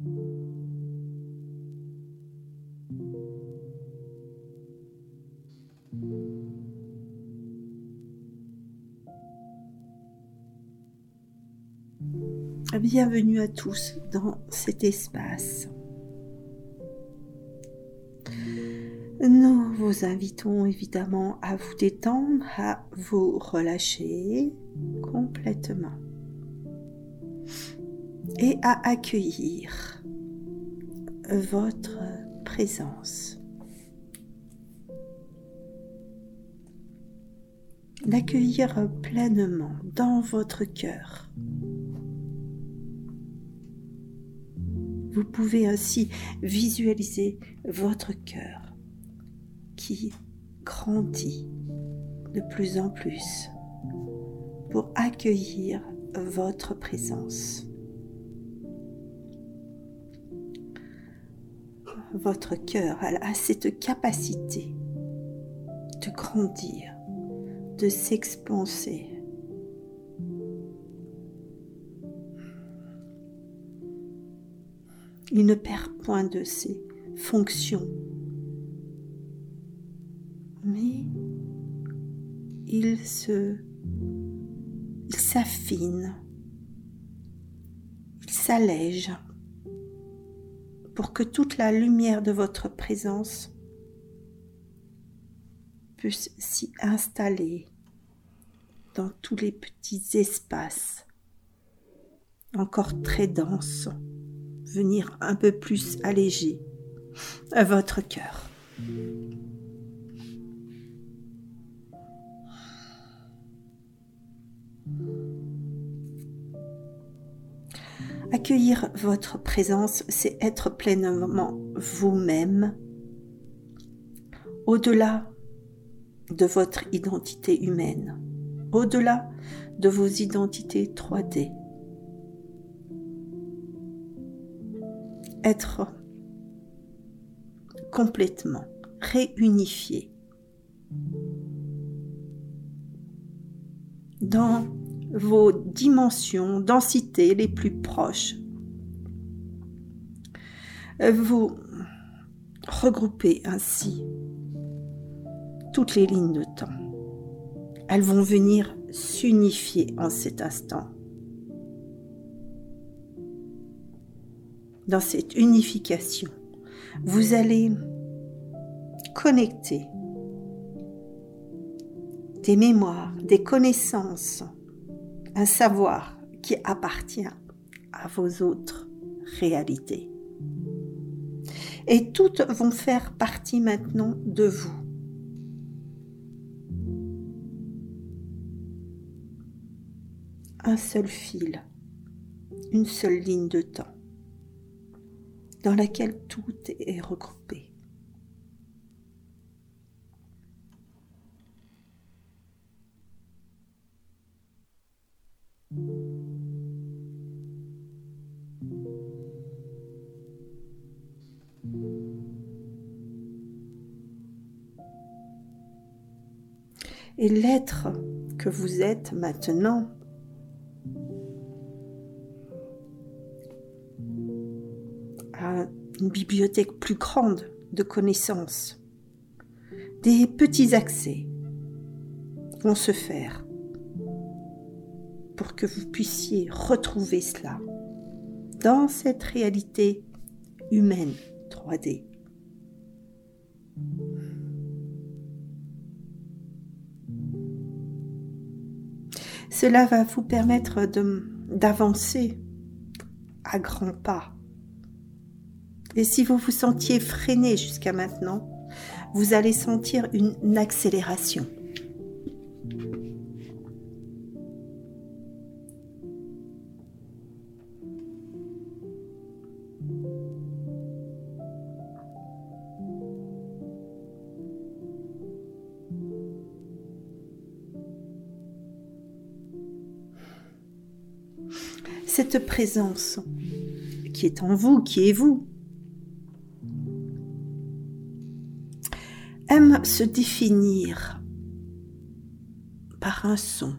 Bienvenue à tous dans cet espace. Nous vous invitons évidemment à vous détendre, à vous relâcher complètement et à accueillir votre présence. D'accueillir pleinement dans votre cœur. Vous pouvez ainsi visualiser votre cœur qui grandit de plus en plus pour accueillir votre présence. Votre cœur a cette capacité de grandir, de s'expanser. Il ne perd point de ses fonctions, mais il s'affine, il s'allège pour que toute la lumière de votre présence puisse s'y installer dans tous les petits espaces encore très denses, venir un peu plus alléger votre cœur. Accueillir votre présence, c'est être pleinement vous-même, au-delà de votre identité humaine, au-delà de vos identités 3D. Être complètement réunifié dans vos dimensions, densités les plus proches. Vous regroupez ainsi toutes les lignes de temps. Elles vont venir s'unifier en cet instant. Dans cette unification, vous allez connecter des mémoires, des connaissances, un savoir qui appartient à vos autres réalités. Et toutes vont faire partie maintenant de vous. Un seul fil, une seule ligne de temps, dans laquelle tout est regroupé. Et l'être que vous êtes maintenant a une bibliothèque plus grande de connaissances. Des petits accès vont se faire pour que vous puissiez retrouver cela dans cette réalité humaine 3D. Cela va vous permettre d'avancer à grands pas. Et si vous vous sentiez freiné jusqu'à maintenant, vous allez sentir une accélération. Cette présence qui est en vous, qui est vous, aime se définir par un son.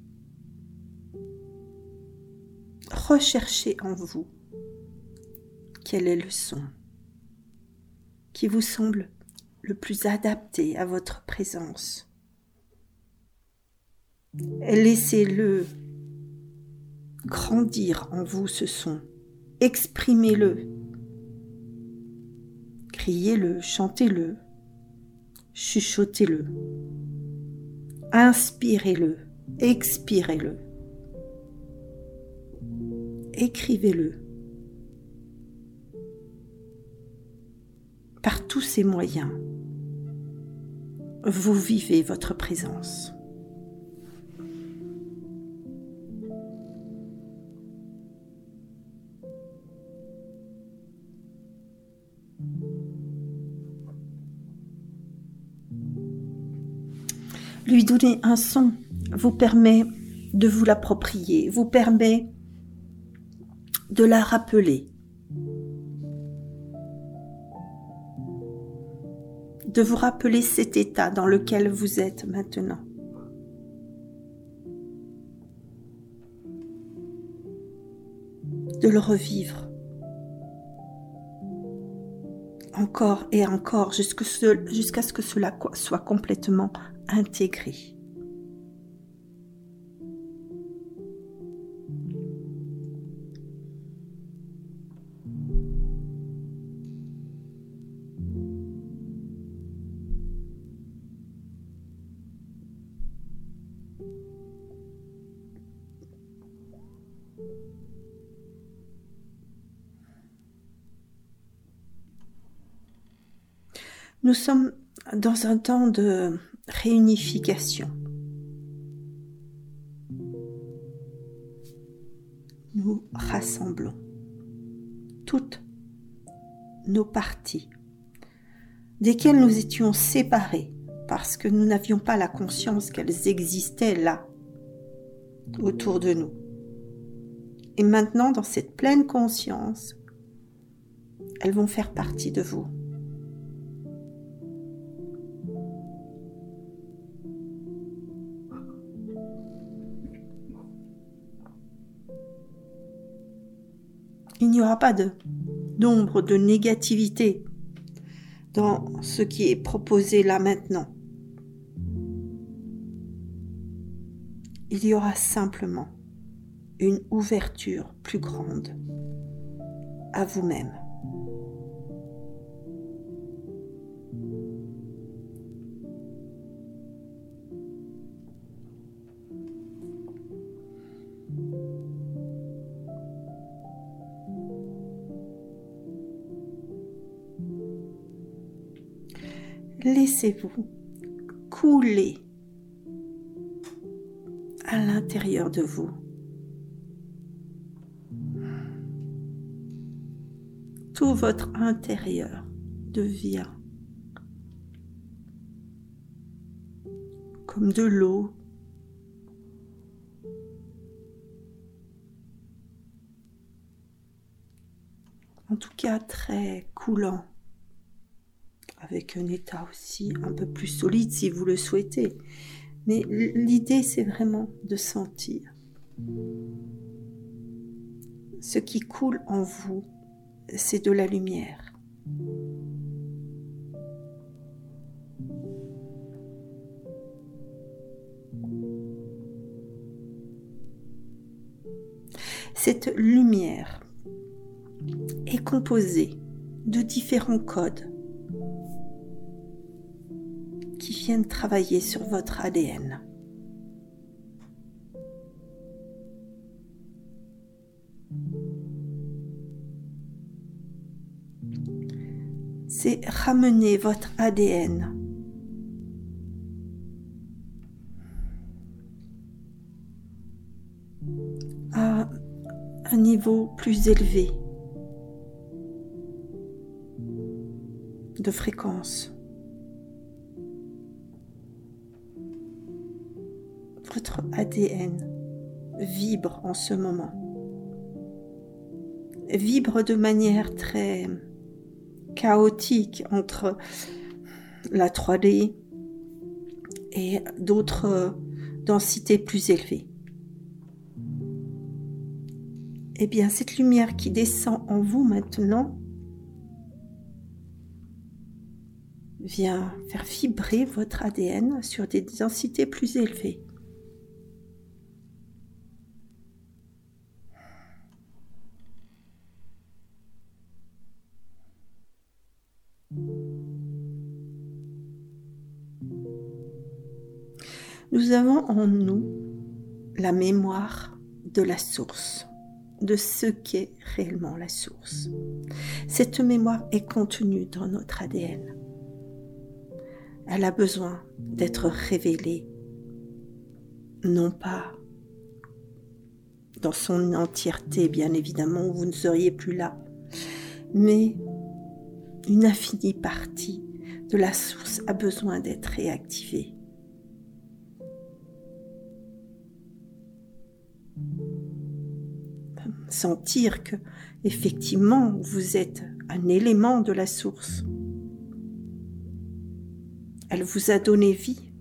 Recherchez en vous quel est le son qui vous semble le plus adapté à votre présence. Laissez-le grandir en vous, ce son. Exprimez-le. Criez-le, chantez-le, chuchotez-le. Inspirez-le, expirez-le. Écrivez-le. Par tous ces moyens, vous vivez votre présence. Lui donner un son vous permet de vous l'approprier, vous permet de la rappeler, de vous rappeler cet état dans lequel vous êtes maintenant. De le revivre encore et encore jusqu'à ce que cela soit complètement intégré. Nous sommes dans un temps de réunification. Nous rassemblons toutes nos parties, desquelles nous étions séparés parce que nous n'avions pas la conscience qu'elles existaient là, autour de nous. Et maintenant, dans cette pleine conscience, elles vont faire partie de vous. Il n'y aura pas d'ombre de négativité dans ce qui est proposé là maintenant. Il y aura simplement une ouverture plus grande à vous-même. Laissez-vous couler à l'intérieur de vous. Tout votre intérieur devient comme de l'eau. En tout cas, très coulant. Avec un état aussi un peu plus solide si vous le souhaitez. Mais l'idée, c'est vraiment de sentir ce qui coule en vous, c'est de la lumière. Cette lumière est composée de différents codes qui viennent travailler sur votre ADN. C'est ramener votre ADN à un niveau plus élevé de fréquence. Votre ADN vibre en ce moment. Vibre de manière très chaotique entre la 3D et d'autres densités plus élevées. eh bien, cette lumière qui descend en vous maintenant vient faire vibrer votre ADN sur des densités plus élevées. Nous avons en nous la mémoire de la source, de ce qu'est réellement la source. Cette mémoire est contenue dans notre ADN. Elle a besoin d'être révélée, non pas dans son entièreté, bien évidemment, vous ne seriez plus là, mais une infinie partie de la source a besoin d'être réactivée. Sentir que, effectivement, vous êtes un élément de la source. Elle vous a donné vie,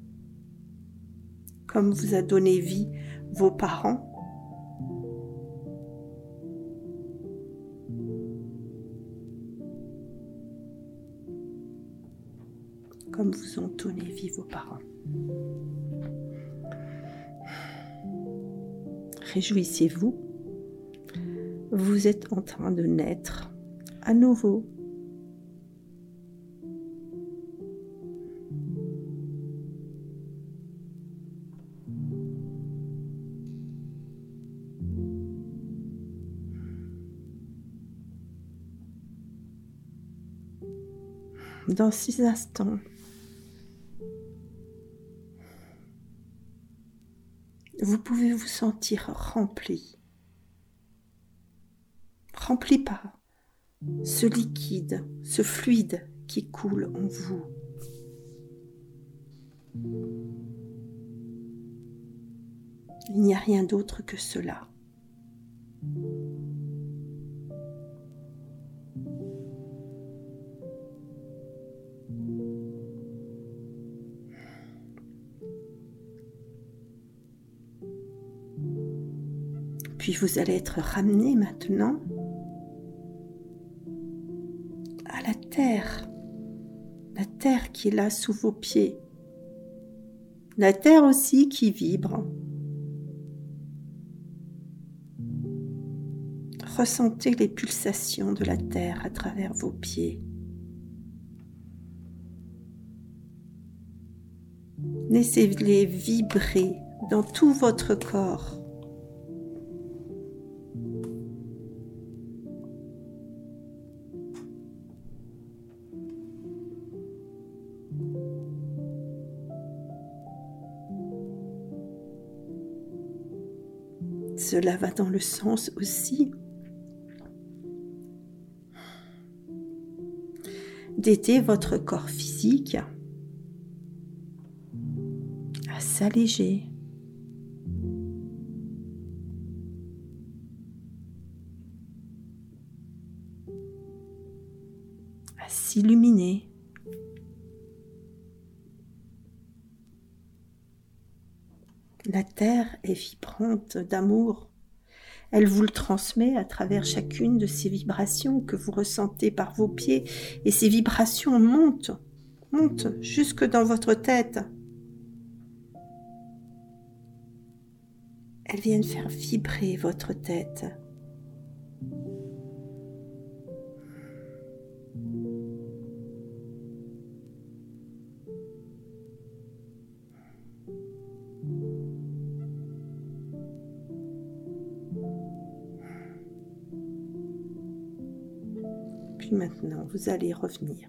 comme vous a donné vie vos parents. Comme vous ont donné vie vos parents. Réjouissez-vous, vous êtes en train de naître à nouveau. Dans ces instants, vous pouvez vous sentir rempli par ce liquide, ce fluide qui coule en vous. Il n'y a rien d'autre que cela. Puis vous allez être ramené maintenant à la terre qui est là sous vos pieds, la terre aussi qui vibre. Ressentez les pulsations de la terre à travers vos pieds. Laissez-les vibrer dans tout votre corps. Cela va dans le sens aussi d'aider votre corps physique à s'alléger, à s'illuminer. La terre est vibrante d'amour. Elle vous le transmet à travers chacune de ces vibrations que vous ressentez par vos pieds. Et ces vibrations montent jusque dans votre tête. Elles viennent faire vibrer votre tête. Puis maintenant, vous allez revenir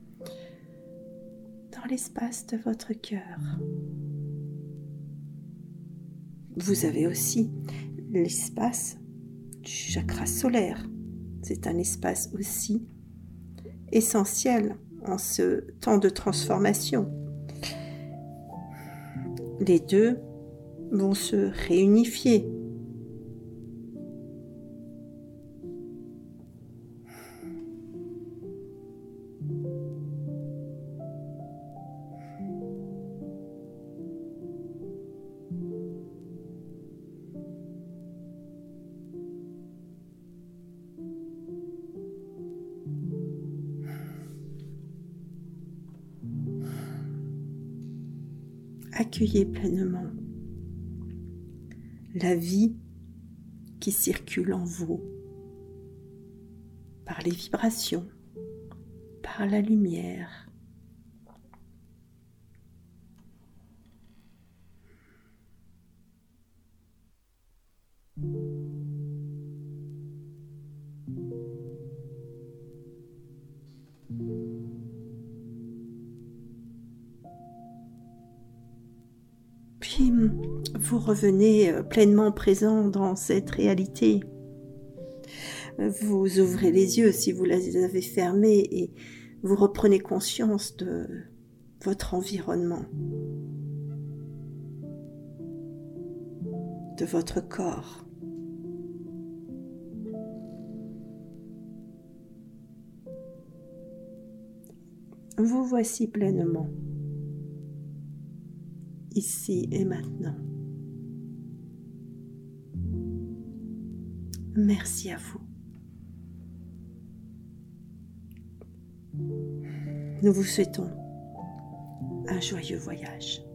dans l'espace de votre cœur. Vous avez aussi l'espace du chakra solaire. C'est un espace aussi essentiel en ce temps de transformation. Les deux vont se réunifier. accueillez pleinement la vie qui circule en vous par les vibrations, par la lumière. Puis vous revenez pleinement présent dans cette réalité. Vous ouvrez les yeux si vous les avez fermés et vous reprenez conscience de votre environnement, de votre corps. Vous voici pleinement, ici et maintenant. Merci à vous. Nous vous souhaitons un joyeux voyage.